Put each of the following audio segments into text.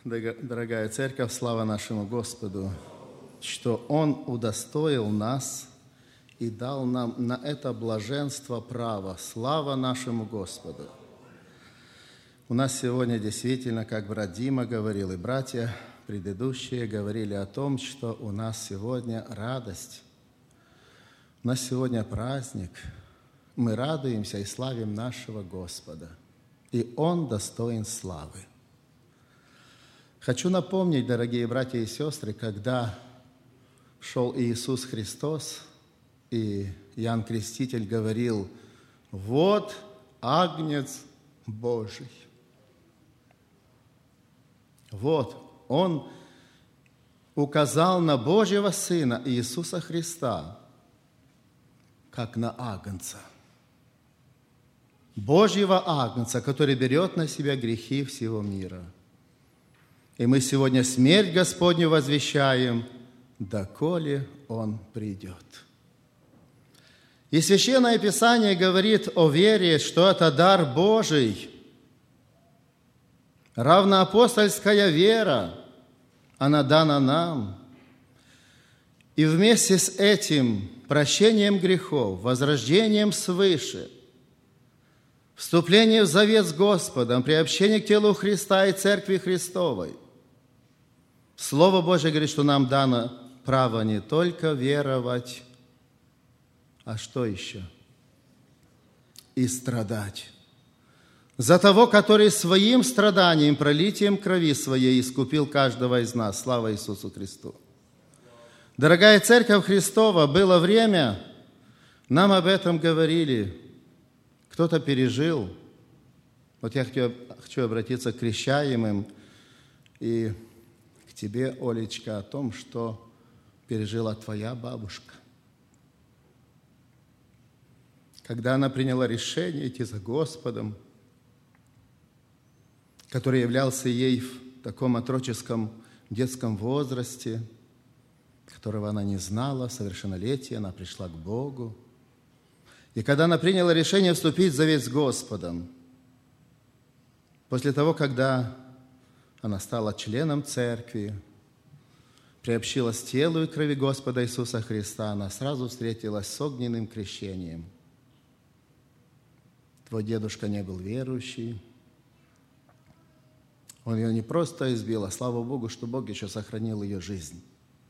Дорогая церковь, слава нашему Господу, что Он удостоил нас и дал нам на это блаженство право. Слава нашему Господу! У нас сегодня действительно, как брат Дима говорил, и братья предыдущие говорили о том, что у нас сегодня радость, у нас сегодня праздник. Мы радуемся и славим нашего Господа, и Он достоин славы. Хочу напомнить, дорогие братья и сестры, когда шел Иисус Христос, и Иоанн Креститель говорил: «Вот Агнец Божий». Вот, Он указал на Божьего Сына Иисуса Христа, как на Агнца. Божьего Агнца, который берет на себя грехи всего мира. И мы сегодня смерть Господню возвещаем, доколе Он придет. И Священное Писание говорит о вере, что это дар Божий. Равноапостольская вера, она дана нам. И вместе с этим прощением грехов, возрождением свыше, вступление в завет с Господом, приобщение к телу Христа и Церкви Христовой, Слово Божие говорит, что нам дано право не только веровать, а что еще? И страдать. За того, который своим страданием, пролитием крови своей искупил каждого из нас. Слава Иисусу Христу! Дорогая Церковь Христова, было время, нам об этом говорили, кто-то пережил. Вот я хочу обратиться к крещаемым и к тебе, Олечка, о том, что пережила твоя бабушка. Когда она приняла решение идти за Господом, который являлся ей в таком отроческом детском возрасте, которого она не знала, в совершеннолетие она пришла к Богу. И когда она приняла решение вступить в завет с Господом, после того, когда она стала членом церкви, приобщилась к телу и крови Господа Иисуса Христа, она сразу встретилась с огненным крещением. Твой дедушка не был верующий. Он ее не просто избил, а слава Богу, что Бог еще сохранил ее жизнь.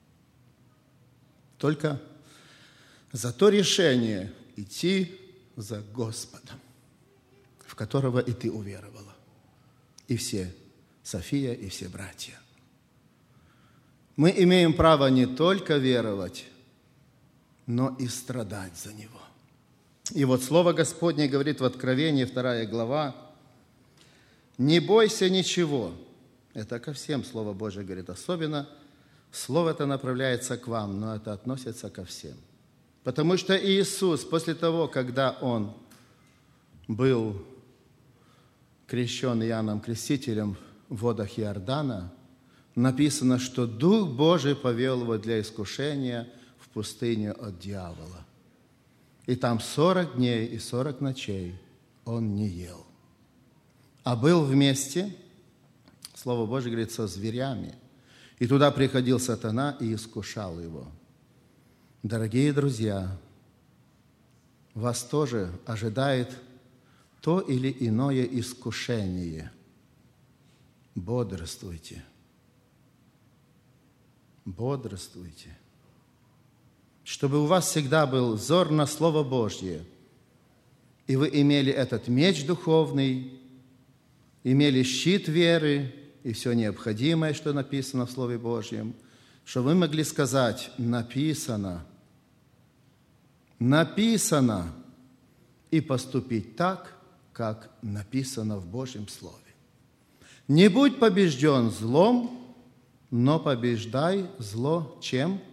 Только за то решение идти за Господом, в которого и ты уверовала, и все, София, и все братья. Мы имеем право не только веровать, но и страдать за Него. И вот Слово Господне говорит в Откровении, 2 глава: «Не бойся ничего». Это ко всем Слово Божие говорит. Особенно Слово это направляется к вам, но это относится ко всем. Потому что Иисус, после того, когда Он был крещен Иоанном Крестителем в водах Иордана, написано, что Дух Божий повел Его для искушения в пустыню от дьявола. И там 40 дней и 40 ночей Он не ел, а был вместе, Слово Божие говорит, со зверями. И туда приходил сатана и искушал Его. Дорогие друзья, вас тоже ожидает то или иное искушение. Бодрствуйте. Бодрствуйте. Чтобы у вас всегда был взор на Слово Божье, и вы имели этот меч духовный, имели щит веры и все необходимое, что написано в Слове Божьем, чтобы вы могли сказать: написано, написано, и поступить так, как написано в Божьем Слове. Не будь побежден злом, но побеждай зло чем?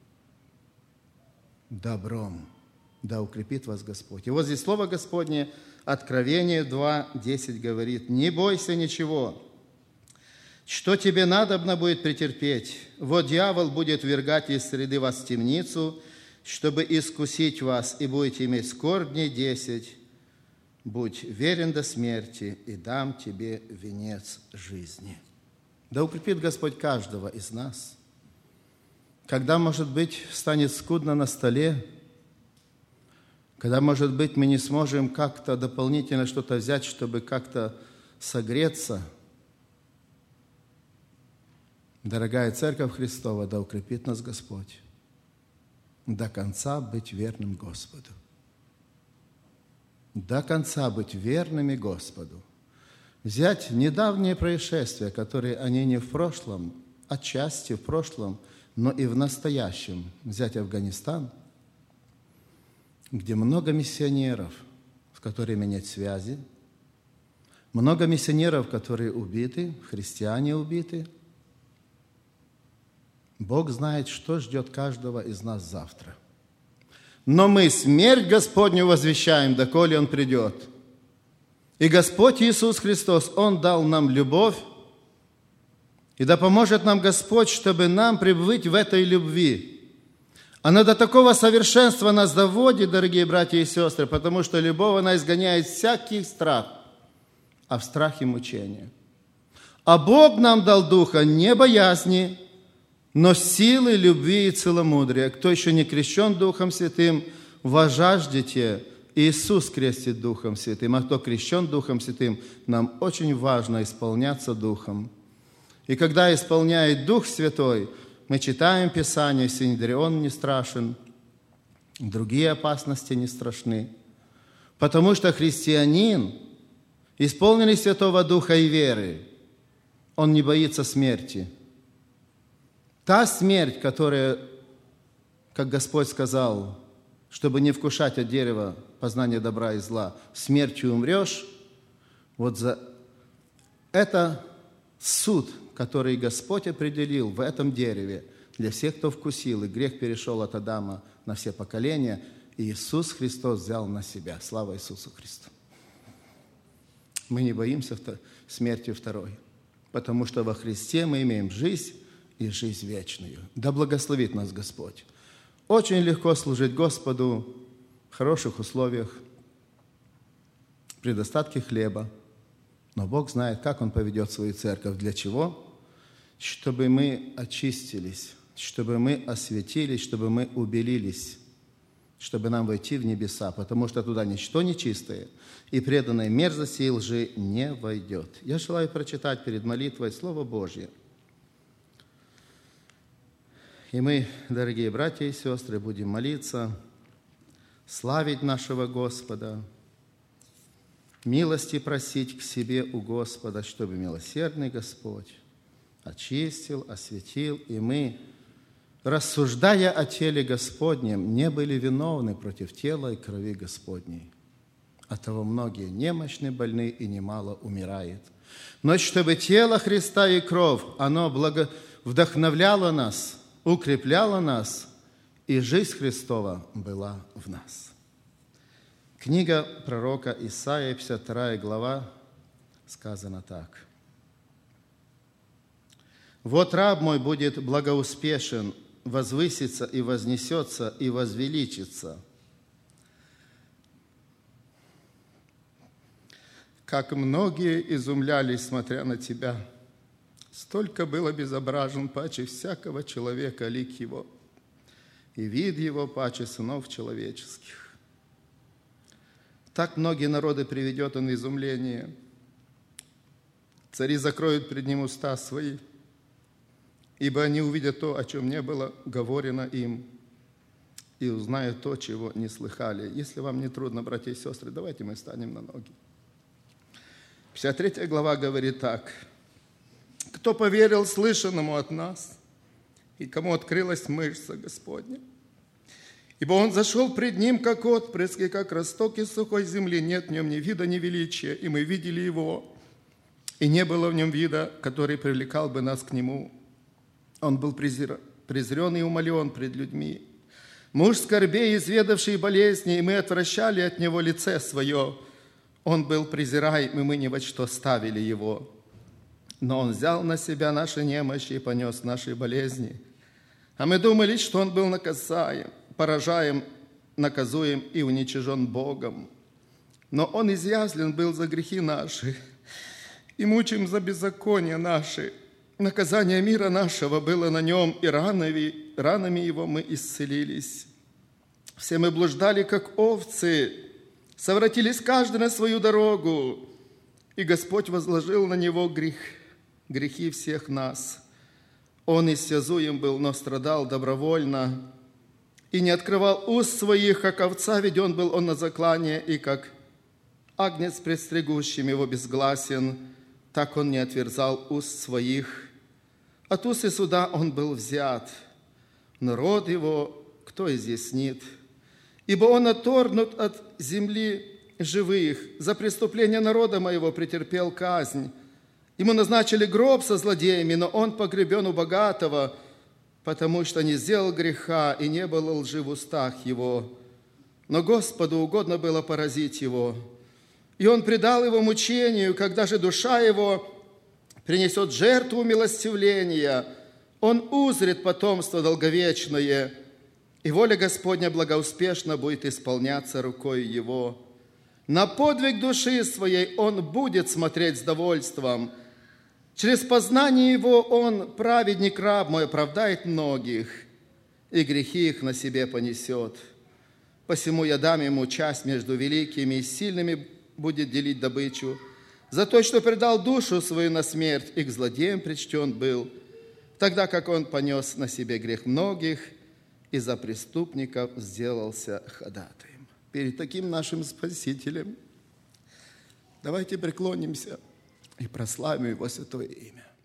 Добром. Да укрепит вас Господь. И вот здесь Слово Господне, Откровение 2:10 говорит: «Не бойся ничего, что тебе надобно будет претерпеть. Вот дьявол будет ввергать из среды вас в темницу, чтобы искусить вас, и будете иметь скорбь дней 10. Будь верен до смерти, и дам тебе венец жизни». Да укрепит Господь каждого из нас. Когда, может быть, станет скудно на столе, когда, может быть, мы не сможем как-то дополнительно что-то взять, чтобы как-то согреться, дорогая Церковь Христова, да укрепит нас Господь до конца быть верным Господу. До конца быть верными Господу. Взять недавние происшествия, которые они не в прошлом, отчасти в прошлом, но и в настоящем. Взять Афганистан, где много миссионеров, с которыми нет связи, много миссионеров, которые убиты, христиане убиты. Бог знает, что ждет каждого из нас завтра. Но мы смерть Господню возвещаем, доколе Он придет. И Господь Иисус Христос, Он дал нам любовь, и да поможет нам Господь, чтобы нам пребывать в этой любви. Она до такого совершенства нас доводит, дорогие братья и сестры, потому что любовь, она изгоняет всякий страх, а в страхе мучения. А Бог нам дал духа не боязни, но силы, любви и целомудрия. Кто еще не крещен Духом Святым, возжаждете. Иисус крестит Духом Святым, а кто крещен Духом Святым, нам очень важно исполняться Духом. И когда исполняет Дух Святой, мы читаем Писание, Синедрион не страшен, другие опасности не страшны. Потому что христианин, исполненный Святого Духа и веры, он не боится смерти. Та смерть, которая, как Господь сказал, чтобы не вкушать от дерева познания добра и зла, смертью умрешь, вот за это суд, который Господь определил в этом дереве для всех, кто вкусил, и грех перешел от Адама на все поколения, и Иисус Христос взял на себя. Слава Иисусу Христу! Мы не боимся смерти второй, потому что во Христе мы имеем жизнь и жизнь вечную. Да благословит нас Господь. Очень легко служить Господу в хороших условиях, при достатке хлеба. Но Бог знает, как Он поведет свою церковь. Для чего? Чтобы мы очистились, чтобы мы осветились, чтобы мы убелились, чтобы нам войти в небеса, потому что туда ничто нечистое и преданной мерзости и лжи не войдет. Я желаю прочитать перед молитвой Слово Божье. И мы, дорогие братья и сестры, будем молиться, славить нашего Господа, милости просить к себе у Господа, чтобы милосердный Господь очистил, осветил, и мы, рассуждая о теле Господнем, не были виновны против тела и крови Господней. Оттого многие немощны, больны и немало умирает. Но чтобы тело Христа и кровь, оно вдохновляло нас, укрепляло нас, и жизнь Христова была в нас. Книга пророка Исаия, 52 глава, сказано так. «Вот раб мой будет благоуспешен, возвысится и вознесется и возвеличится. Как многие изумлялись, смотря на тебя, столько было безображен паче всякого человека лик его, и вид его паче сынов человеческих. Так многие народы приведет он в изумление. Цари закроют пред ним уста свои, ибо они увидят то, о чем не было говорено им, и узнают то, чего не слыхали». Если вам не трудно, братья и сестры, давайте мы встанем на ноги. 53 глава говорит так. «Кто поверил слышанному от нас, и кому открылась мышца Господня? Ибо он зашел пред ним, как отпрыск, и как росток из сухой земли, нет в нем ни вида, ни величия, и мы видели его, и не было в нем вида, который привлекал бы нас к нему. Он был презрен и умолен пред людьми. Муж скорбей, изведавший болезни, и мы отвращали от него лице свое. Он был презираем, и мы ни во что ставили его. Но он взял на себя наши немощи и понес наши болезни. А мы думали, что он был наказаем, поражаем, наказуем и уничижен Богом. Но он изъязвлен был за грехи наши, и мучим за беззакония наши. наказание мира нашего было на нем, и ранами его мы исцелились. Все мы блуждали, как овцы, совратились каждый на свою дорогу, и Господь возложил на него грехи всех нас. Он истязуем был, но страдал добровольно, и не открывал уст своих, как овца веден был он на заклание, и как агнец пред стригущим его безгласен, так он не отверзал уст своих. От уст и суда он был взят. Народ его кто изъяснит? Ибо он отторгнут от земли живых. За преступление народа моего претерпел казнь. Ему назначили гроб со злодеями, но он погребен у богатого, потому что не сделал греха и не было лжи в устах его. Но Господу угодно было поразить его. И он предал его мучению, когда же душа его принесет жертву милостивления, он узрит потомство долговечное, и воля Господня благоуспешно будет исполняться рукой его. На подвиг души своей он будет смотреть с довольством. Через познание его он, праведник раб мой, оправдает многих, и грехи их на себе понесет. Посему я дам ему часть между великими и сильными, будет делить добычу. За то, что предал душу свою на смерть, и к злодеям причтен был, тогда как он понес на себе грех многих, и за преступников сделался ходатаем. Перед таким нашим Спасителем давайте преклонимся и прославим Его святое имя.